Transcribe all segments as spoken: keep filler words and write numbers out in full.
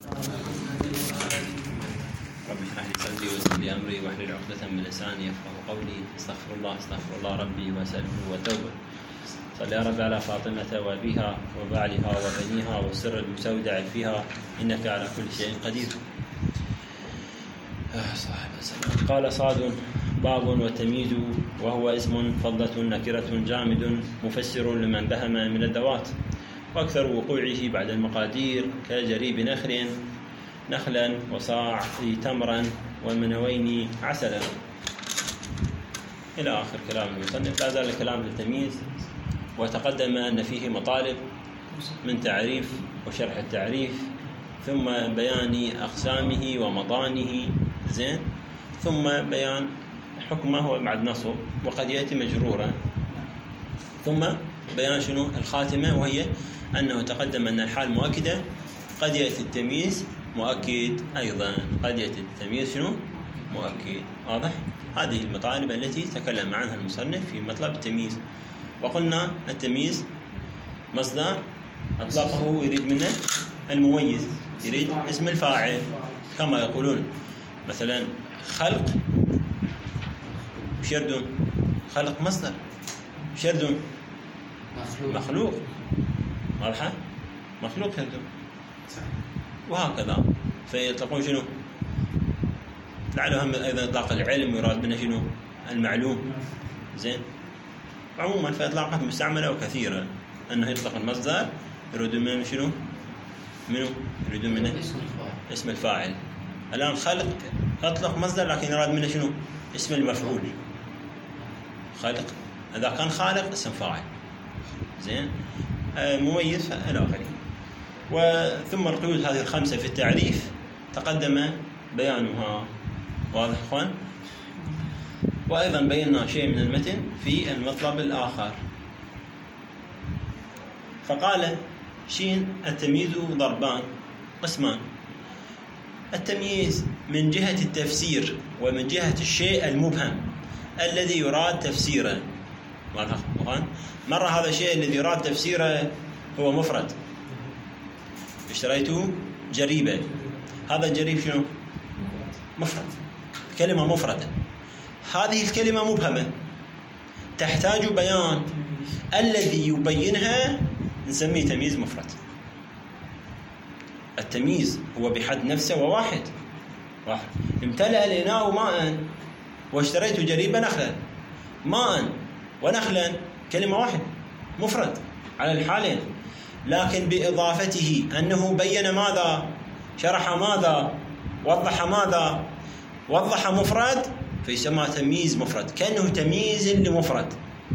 رب اشرح لي صدري ويسر لي امري واحلل عقدة من لساني يفقهوا قولي. استغفر الله استغفر الله ربي واساله وتوبه. صل يا رب على فاطمة وابيها وبعلها وبنيها والسر المستودع فيها انك على كل شيء قدير. قال صاد: باب والتمييز وهو اسم فضة نكرة جامد مفسر لمن بهم من الذوات، واكثر وقوعه بعد المقادير كجريب نخل نخلا وصاع تمرا ومنوين عسلا إلى آخر كلام المصنف. لا زال الكلام في التمييز، وتقدم أن فيه مطالب من تعريف وشرح التعريف، ثم بيان أقسامه ومضانه، زين، ثم بيان حكمه بعد نصب وقد يأتي مجرورا، ثم بيان شنو الخاتمة، وهي أنه تقدم أن الحال مؤكدة، قد يأتي التمييز مؤكد أيضا، قد يأتي التمييز شنو مؤكد. واضح؟ هذه المطالب التي تكلم عنها المصنف في مطلب التمييز. وقلنا التمييز مصدر أطلقه يريد منه المميز، يريد اسم الفاعل، كما يقولون مثلا خلق شردون، خلق مصدر، شردون مخلوق، واضحة؟ مخلوق شردون، وهكذا. فيطلقون شنو؟ لعلهم أيضا إطلاق العلم يراد منه شنو؟ المعلوم، زين. عموما فإطلاقات مستعملة وكثيرة، أنه يطلق المصدر يريدون منه شنو؟ منه يريدون منه اسم الفاعل. الآن خلق أطلق مصدر لكن يراد منه شنو؟ اسم المفعول. خلق إذا كان خالق اسم فاعل، زين، مميز إلى آخره. وثم القيود هذه الخمسة في التعريف تقدم بيانها، واضح اخوان؟ وأيضا بينا شيء من المتن في المطلب الآخر. فقال شين: التمييز ضربان قسمان. التمييز من جهة التفسير ومن جهة الشيء المبهم الذي يراد تفسيره. واضح اخوان؟ مرة هذا الشيء الذي يراد تفسيره هو مفرد، اشتريته جريبة، هذا الجريب شنو؟ مفرد، كلمة مفردة. هذه الكلمة مبهمة تحتاج بيان، الذي يبينها نسميه تمييز مفرد. التمييز هو بحد نفسه وواحد، واحد. امتلأ الإناء ماء واشتريت جريبة نخلا، ماء ونخلا كلمة واحد، مفرد على الحالين، لكن بإضافته أنه بين ماذا؟ شرح ماذا؟ وضح ماذا؟ وضح مفرد، فيسمى تمييز مفرد، كأنه تمييز لمفرد.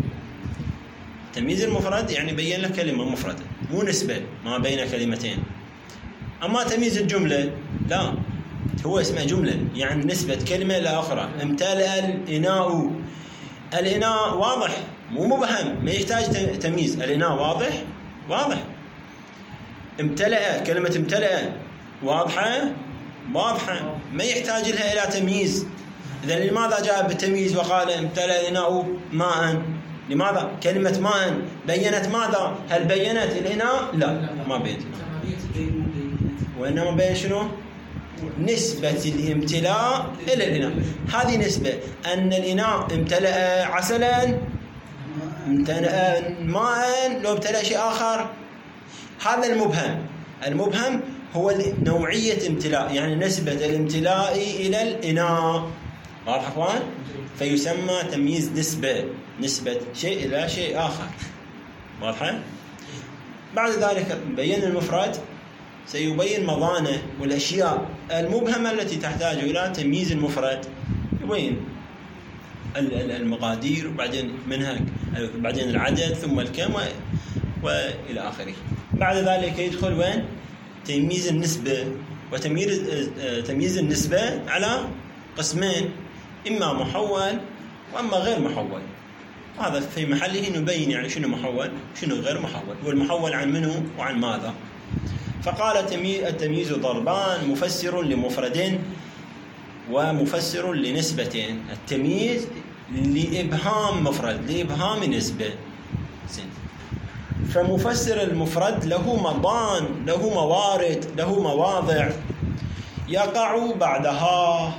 تمييز المفرد يعني بين لك كلمة مفردة، مو نسبة ما بين كلمتين. أما تمييز الجملة لا، هو اسمه جملة، يعني نسبة كلمة إلى أخرى. امتلأ الإناء، الإناء واضح مو مبهم، ما يحتاج تمييز. الإناء واضح واضح. امتلأ، كلمة امتلأ واضحة واضحة، ما يحتاج لها إلى تمييز. إذن لماذا جاء بالتمييز وقال امتلأ الإناء ماء؟ لماذا؟ كلمة ماء بينت ماذا؟ هل بينت الإناء؟ لا، ما بينت، وإنما بين شنو؟ نسبة الامتلاء إلى الإناء. هذه نسبة، أن الإناء امتلأ عسلا، امتلأ ماء، لو امتلأ شيء آخر. هذا المبهم. المبهم هو نوعية امتلاء، يعني نسبة الامتلاء إلى الإناء. واضح أخوان؟ فيسمى تمييز نسبة، نسبة شيء إلى شيء آخر. واضح؟ بعد ذلك بين المفرد، سيبين مضانه والأشياء المبهمة التي تحتاج إلى تمييز المفرد، يبين المقادير، وبعدين منها بعدين العدد، ثم الكم، وإلى آخره. بعد ذلك يدخل وين؟ تمييز النسبة. وتمييز تمييز النسبة على قسمين، إما محول وإما غير محول. هذا في محله نبين يعني شنو محول شنو غير محول، والمحول عن منه وعن ماذا. فقال التمييز ضربان: مفسر لمفرد ومفسر لنسبة. التمييز لإبهام مفرد، لإبهام نسبة. فمفسر المفرد له مضان، له موارد، له مواضع يقع بعدها.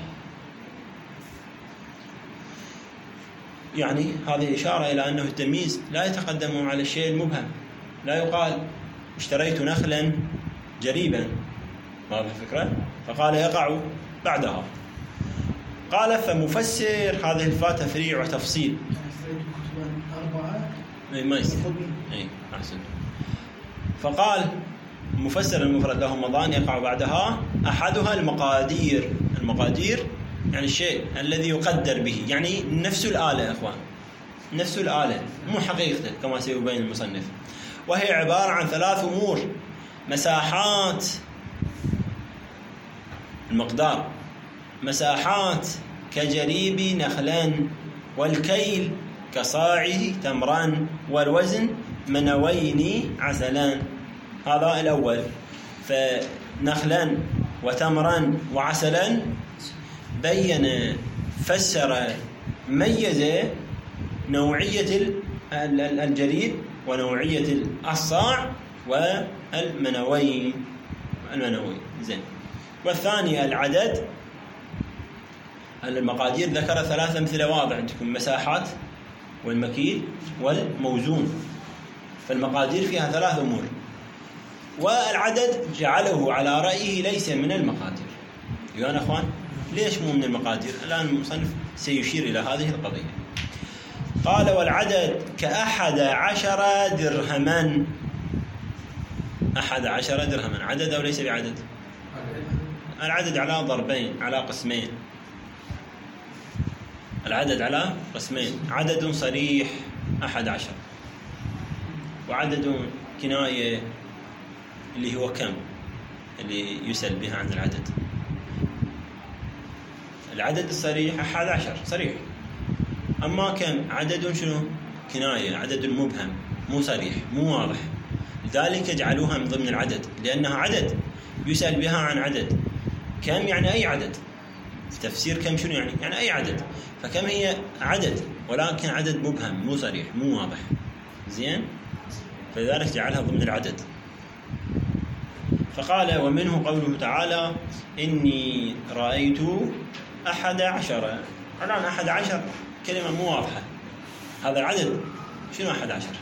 يعني هذه إشارة إلى أنه التمييز لا يتقدم على الشيء المبهم. لا يقال اشتريت نخلا جريبا، واضح الفكرة؟ فقال يقع بعدها. قال فمفسر هذه الفاء تفريع وتفصيل. اي ما يصير. اي احسن. فقال مفسر المفرد له مضان يقع بعدها، احدها المقادير. المقادير يعني الشيء الذي يقدر به، يعني نفس الآلة يا اخوان، نفس الآلة مو حقيقته كما سيبين المصنف. وهي عبارة عن ثلاث امور: مساحات المقدار، مساحات كجريب نخلان، والكيل كصاعه تمران، والوزن منوين عسلان. هذا الأول. فنخلان وتمران وعسلان بين فسر ميز نوعية الجريب ونوعية الصاع والمنوين. المنوين زين. والثاني العدد. المقادير ذكر ثلاث أمثلة واضح عندكم: مساحات والمكيل والموزون. فالمقادير فيها ثلاث أمور. والعدد جعله على رأيه ليس من المقادير. يا أخوان ليش مو من المقادير؟ الآن المصنف سيشير إلى هذه القضية. قال والعدد كأحد عشر درهما. أحد عشر درهما عدد أو ليس بعدد؟ العدد على ضربين، على قسمين. العدد على قسمين: عدد صريح أحد عشر، وعدد كناية اللي هو كم، اللي يسأل بها عن العدد. العدد الصريح أحد عشر صريح، أما كم عدد شنو؟ كناية، عدد مبهم مو صريح مو واضح. لذلك جعلوها من ضمن العدد، لأنها عدد يسأل بها عن عدد. كم يعني أي عدد. في تفسير كم شنو يعني؟ يعني أي عدد. فكم هي عدد، ولكن عدد مبهم مو صريح مو واضح. زين؟ فلذلك جعلها ضمن العدد. فقال ومنه قوله تعالى إني رأيت أحد عشر. الآن أحد عشر كلمة مو واضحة. هذا العدد شنو أحد عشر؟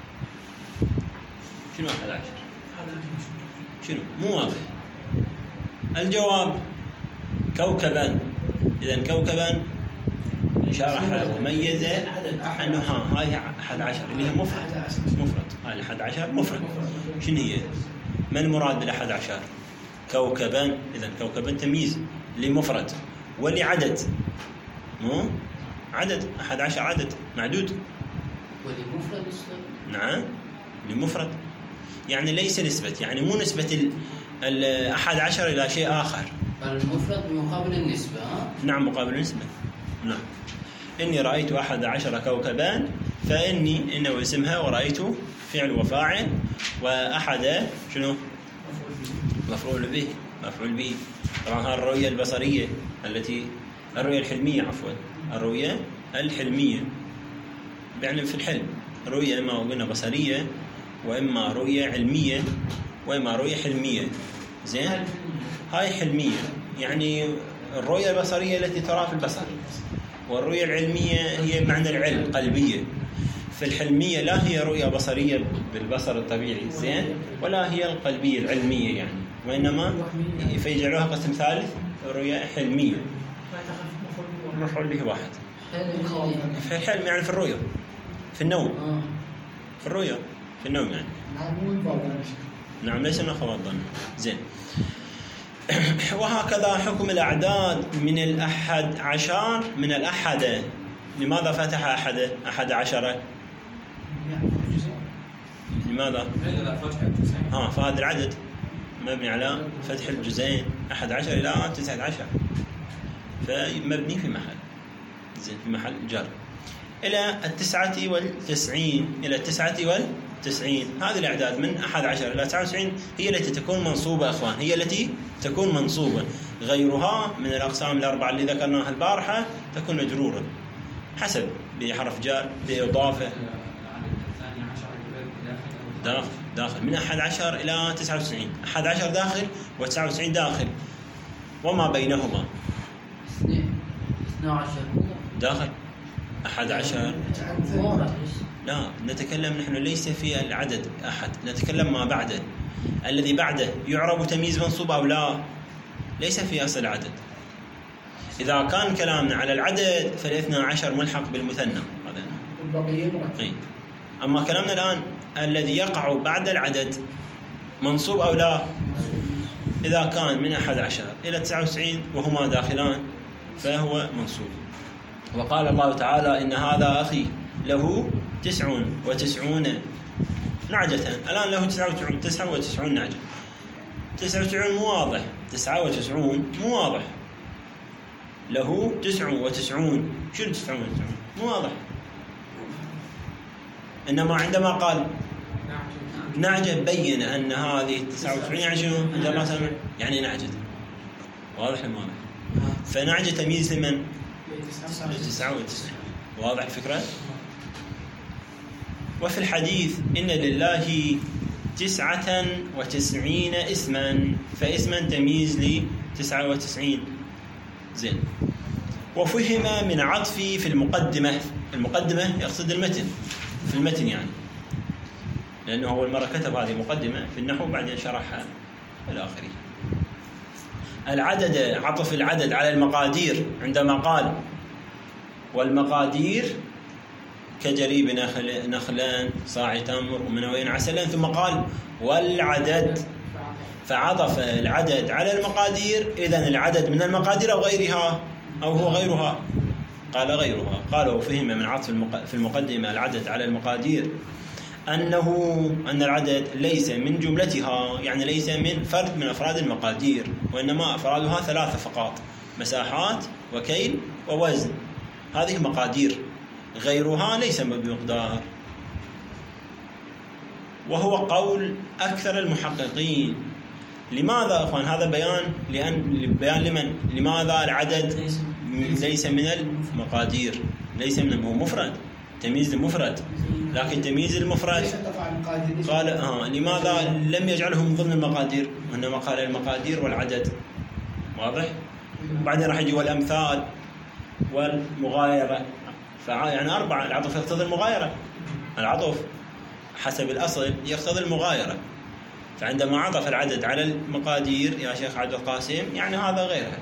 شنو أحد عشر؟ شنو؟ مو واضح. الجواب كوكبا. إذن كوكبا شرح وميز أنه ها هاي أحد عشر اللي هي مفرد. مفرد هاي أحد عشر مفرد. شنو هي؟ ما المراد بالأحد عشر؟ كوكبا. إذن كوكبا تمييز لمفرد ولعدد، مو عدد. أحد عشر عدد معدود. ولمفرد. نعم لمفرد، يعني ليس نسبة، يعني مو نسبة الأحد عشر إلى شيء آخر. المفرد مقابل النسبة. نعم مقابل النسبة. نعم. إني رأيت أحد عشر كوكبا، فإني إنه اسمها، ورأيت فعل وفاعل، وأحد شنو؟ مفعول به. مفعول به. طبعا هذه الرؤية البصرية التي الرؤية الحلمية عفوا الرؤية الحلمية يعني في الحلم رؤية إما قلنا بصرية، وإما رؤية علمية، وإما رؤية حلمية. زين؟ هاي حلمية يعني الرؤية البصرية التي ترى في البصر، والرؤية العلمية هي معنى العلم قلبية. فالحلمية لا هي رؤية بصرية بالبصر الطبيعي زين، ولا هي القلبية العلمية يعني، وإنما فيجعلوها قسم ثالث رؤية حلمية. مفعول به واحد. في الحلم يعني في الرؤية، في النوم، في الرؤية في النوم يعني. نعم ليس من أخوات ظن. زين. وهكذا حكم الأعداد من الأحد عشر من الأحد. لماذا فتح أحد أحد عشر؟ لماذا؟ ها فهذا العدد مبني على فتح الجزئين أحد عشر إلى تسعة عشر، فمبني في محل زين في محل جر إلى التسعة والتسعين. إلى التسعة والتسعين هذه الأعداد من أحد عشر إلى تسعة وتسعين هي التي تكون منصوبة أخوان، هي التي تكون منصوبة. غيرها من الأقسام الأربعة اللي ذكرناها البارحة تكون مجرورة حسب بحرف جار بإضافة داخل داخل من أحد عشر إلى تسعة وتسعين، أحد عشر داخل وتسعة وتسعين داخل، وما بينهما اثنين عشر داخل. أحد عشر لا، نتكلم نحن ليس في العدد أحد، نتكلم ما بعده، الذي بعده يعرب تمييز منصوب أو لا، ليس في أصل العدد. إذا كان كلامنا على العدد فالاثنى عشر ملحق بالمثنى، هذا أي. أما كلامنا الآن الذي يقع بعد العدد منصوب أو لا، إذا كان من أحد عشر إلى تسعة وتسعين وهما داخلان فهو منصوب. وقال الله تعالى: إن هذا أخي له تسع وتسعون نعجة. الآن له تسعة وتسعون نعجة. تسعة وتسعون مو واضح، تسعة وتسعون مو واضح، له تسع وتسعون، شنو تسعة وتسعون مو واضح. إنما عندما قال نعجة بين أن هذه تسعة وتسعين يعني شنو؟ عند الله سمع يعني نعجة. واضح ولا واضح؟ فنعجة تمييز لمن؟ تسعة وتسعين. واضح الفكرة؟ وفي الحديث إن لله تسعة وتسعين اسما، فاسما تمييز لتسعة وتسعين. زين. وفهم من عطفي في المقدمة، المقدمة يقصد المتن، في المتن يعني، لأنه أول مرة كتب هذه مقدمة في النحو بعدين شرحها إلى آخره. العدد، عطف العدد على المقادير عندما قال والمقادير كجريب نخل نخلان صاع تمر ومنوين عسلا، ثم قال والعدد، فعطف العدد على المقادير. إذن العدد من المقادير أو غيرها أو هو غيرها؟ قال غيرها. قال وفهم من عطف في المقدمة العدد على المقادير أنه أن العدد ليس من جملتها، يعني ليس من فرد من أفراد المقادير، وإنما أفرادها ثلاثة فقط: مساحات وكيل ووزن. هذه مقادير، غيرها ليس بمقدار. وهو قول أكثر المحققين. لماذا أخوان؟ هذا بيان لأن بيان لمن؟ لماذا العدد ليس من المقادير، ليس من، هو مفرد، تمييز المفرد، لكن تمييز المفرد قال آه لماذا لم يجعله من ضمن المقادير، وإنما قال المقادير والعدد. واضح؟ بعدين راح يجي والأمثال والمغايرة، يعني أربعة. العطف يقتضي المغايرة، العطف حسب الأصل يقتضي المغايرة. فعندما عطف العدد على المقادير يا شيخ عبد القاسم يعني هذا غيرها.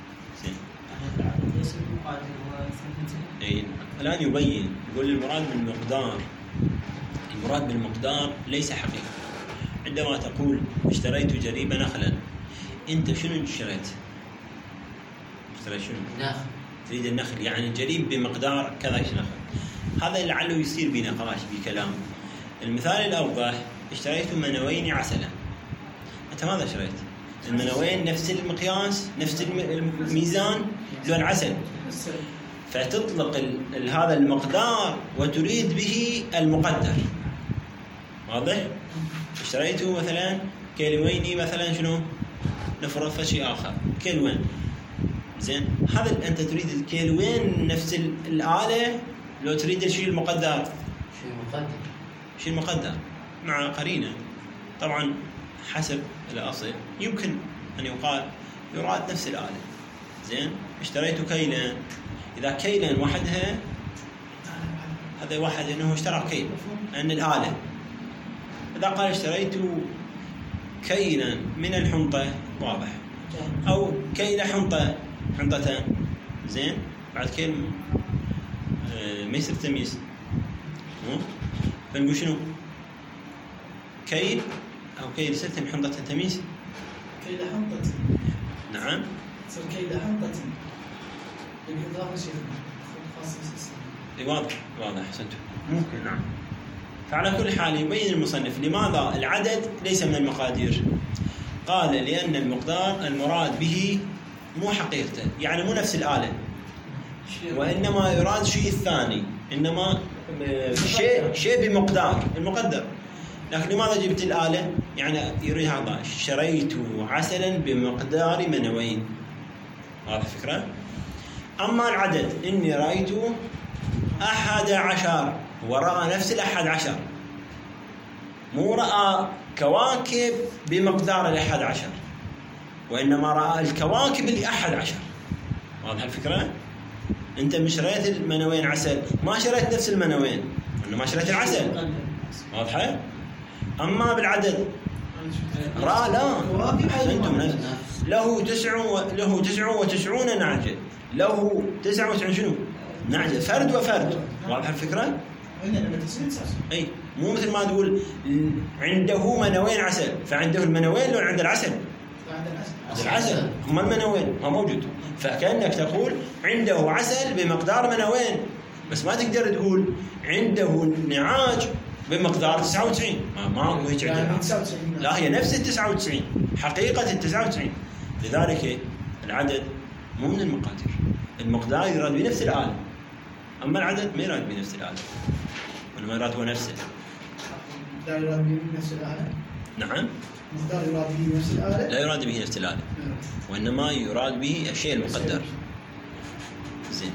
إيه. الآن يبين، يقول المراد بالمقدار، المراد بالمقدار ليس حقيقة. عندما تقول اشتريت جريب نخلا، أنت شنو اشتريت؟ اشتريت شنو؟ نخل. تريد النخل، يعني الجريب بمقدار كذا نخل. هذا لعله يصير بنقاش بكلام. المثال الأوضح: اشتريت منوين عسلا. أنت ماذا اشتريت؟ المنوين نفس المقياس، نفس الميزان، لون عسل، فتطلق هذا المقدار وتريد به المقدر. واضح؟ اشتريته مثلا كيلوين، مثلا شنو؟ نفرض فشي آخر كيلوين. زين، هذا أنت تريد الكيلوين نفس الآلة، لو تريد الشيء المقدر. شيء مقدر. شيء مقدر مع قرينة. طبعا حسب الأصل يمكن أن يقال يراد نفس الآلة. زين، اشتريت كيلا، إذا كيلا وحدها هذا واحد أنه اشترى كيل أن الآلة. إذا قال اشتريت كيلا من الحنطة، واضح، أو كيل حنطة، حنطتان. زين، بعد كيل ما يصير تمييز، فنقول شنو؟ كيل أو كيل ستة من حنطة تمييز. كيل حنطة. نعم. تصير كيل حنطة. بالإضافة شيء خاص. واضح واضح أحسنت. ممكن نعم. فعلى كل حال يبين المصنف لماذا العدد ليس من المقادير. قال لأن المقدار المراد به مو حقيقته، يعني مو نفس الآلة، وإنما يراد شيء ثاني، إنما شيء شيء بمقدار المقدر. لكن لماذا جبت الآلة؟ يعني يريد هذا: شريت عسلا بمقدار منوين. هذا فكرة. أما العدد، إني رأيت أحد عشر، ورأى نفس الأحد عشر، مو رأى كواكب بمقدار الأحد عشر، وإنما رأى الكواكب اللي أحد عشر. واضح الفكرة؟ أنت مش شريت المنوين عسل، ما شريت نفس المنوين، إنما شريت العسل. واضحة؟ أما بالعدد رأى لا أنتم نفس له تسع له تسع وتسعون نعجة، له تسعة وتسعون شنو؟ نعجة، فرد وفرد. واضح الفكرة؟ أي مو مثل ما تقول عنده منوين عسل، فعنده المنوين لو عند العسل العسل هم المنوين ما موجود، فكأنك تقول عنده عسل بمقدار منوين، بس ما تقدر تقول عنده نعاج بمقدار تسعة وتسعين. ما ما هيك عندنا، لا هي نفس ال تسعة وتسعين، حقيقة ال تسعة وتسعين. لذلك العدد مو من المقادير، المقدار يراد بنفس الآلة، أما العدد ما يراد بنفس الآلة، وإنما يراد هو نفسه. لا يراد به نفس الآلة. نعم. مقدار يراد به نفس الآلة. لا يراد به نفس الآلة، وإنما يراد به الشيء المقدر. زين.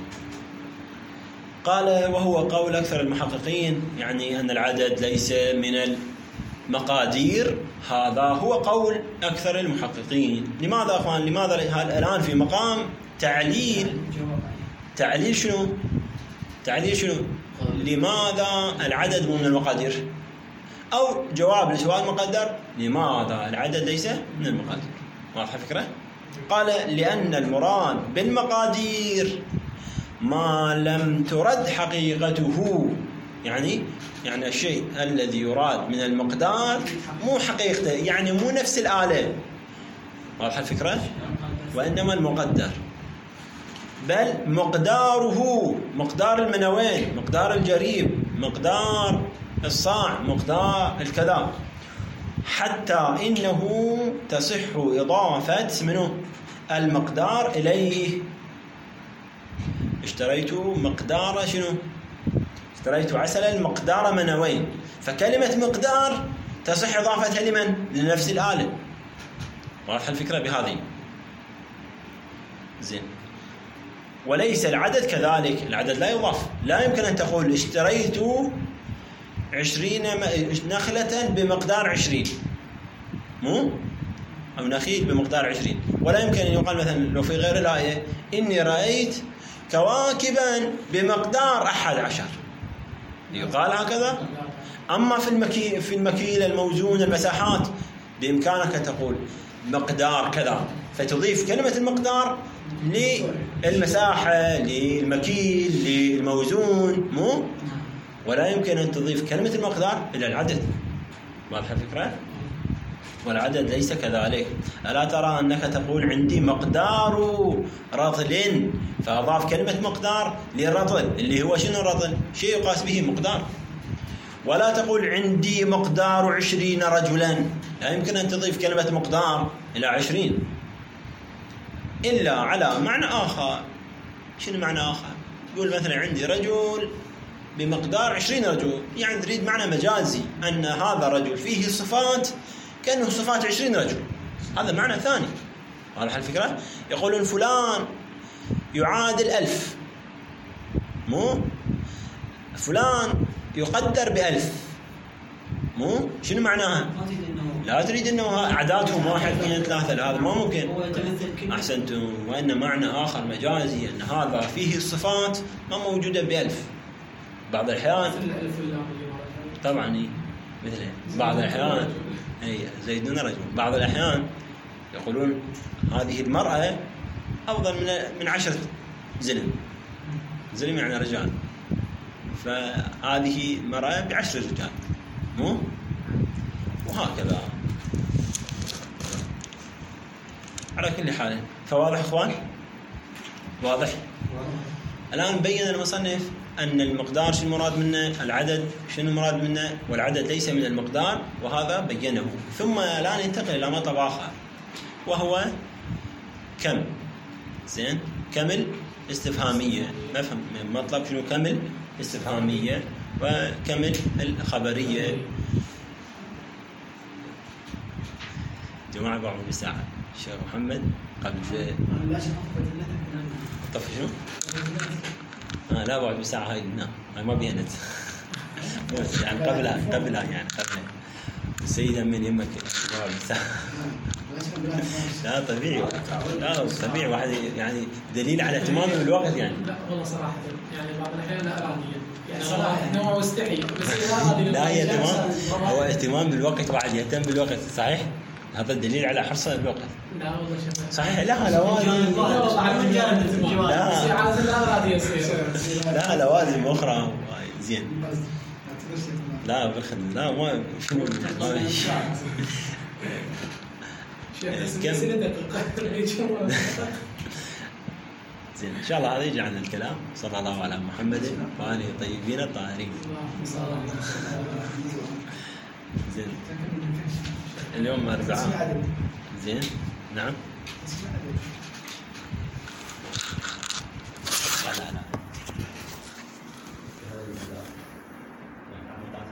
قال وهو قول أكثر المحققين، يعني أن العدد ليس من المقادير، هذا هو قول أكثر المحققين. لماذا أخوان؟ لماذا الآن في مقام تعليل؟ تعليل شنو؟ تعليل شنو؟ لماذا العدد مو من المقادير؟ أو جواب لسؤال مقدر، لماذا العدد ليس من المقادير؟ واضحة الفكرة؟ قال لأن المراد بالمقادير ما لم ترد حقيقته، يعني يعني الشيء الذي يراد من المقدار مو حقيقته، يعني مو نفس الآلة. واضحة الفكرة؟ وإنما المقدر، بل مقداره، مقدار المنوين، مقدار الجريب، مقدار الصاع، مقدار الكذا، حتى إنه تصح إضافة منه المقدار إليه. اشتريت مقدار شنو؟ اشتريت عسلا مقدار منوين، فكلمة مقدار تصح إضافتها لمن؟ لنفس الآلة. واضح الفكرة بهذه؟ زين. وليس العدد كذلك، العدد لا يضاف، لا يمكن أن تقول اشتريت عشرين نخلة بمقدار عشرين، مو؟ أو نخيل بمقدار عشرين، ولا يمكن أن يقال مثلا لو في غير الآية إني رأيت كواكبا بمقدار أحد عشر، يقال هكذا. أما في المكي في المكيل الموزون المساحات بإمكانك تقول مقدار كذا، فتضيف كلمة المقدار للمساحة، للمكيل، للموزون، مو؟ ولا يمكن أن تضيف كلمة المقدار إلى العدد. واضح الفكرة؟ والعدد ليس كذلك. ألا ترى أنك تقول عندي مقدار رطل، فأضاف كلمة مقدار للرطل اللي هو شنو الرطل؟ شيء يقاس به مقدار. ولا تقول عندي مقدار عشرين رجلا، لا يمكن أن تضيف كلمة مقدار إلى عشرين إلا على معنى آخر. شنو معنى آخر؟ يقول مثلا عندي رجل بمقدار عشرين رجل، يعني تريد معنى مجازي أن هذا الرجل فيه صفات كأنه صفات عشرين رجل، هذا معنى ثاني. واضح الفكرة؟ يقولون فلان يعادل ألف، مو؟ فلان يقدر بألف، مو؟ شنو معناها؟ لا تريد أنه أعدادهم واحد اثنين ثلاثة، هذا ما ممكن. أحسنتم. وإن معنى آخر مجازي أن هذا فيه الصفات ما موجودة بألف. بعض الأحيان طبعا مثل بعض الأحيان أي زيدون رجل، بعض الأحيان يقولون هذه المرأة أفضل من من عشرة زلم، زلم يعني رجال، فهذه مرأة بعشر رجال، مو؟ وهكذا. على كل حال فواضح إخوان؟ واضح؟ الآن بين المصنف أن المقدار شنو المراد منه، العدد شنو المراد منه، والعدد ليس من المقدار، وهذا بينه. ثم الآن ينتقل إلى مطلب آخر وهو كم. زين، كمل استفهامية، نفهم مطلب شنو كمل استفهامية وكمل الخبرية. جماعة بعض بساعة الشيخ محمد قبل طف شنو؟ آه لا بعد بساعة هاي نعم هاي ما بيها نت يعني قبلها قبلها يعني قبلها السيدة من يمك لا طبيعي، لا طبيعي واحد يعني دليل على اهتمامه بالوقت يعني. لا والله صراحة يعني بعض الأحيان لا إراديا يعني صراحة إنه هو مستحي بس لا إرادي. لا هي اهتمام، هو اهتمام بالوقت، واحد يهتم بالوقت صحيح، هذا الدليل على حرصه بالوقت. لا والله شوف صحيح لا لوازم، والله على من جانب الاهتمام بس عادة لا إرادي يصير. لا لوازم أخرى زين. لا بالخدمة لا ما شنو ما كم زين ان شاء الله هذا يجي عن الكلام. صلى الله على محمد وآله الطيبين الطاهرين. زين اليوم أربعاء. زين نعم.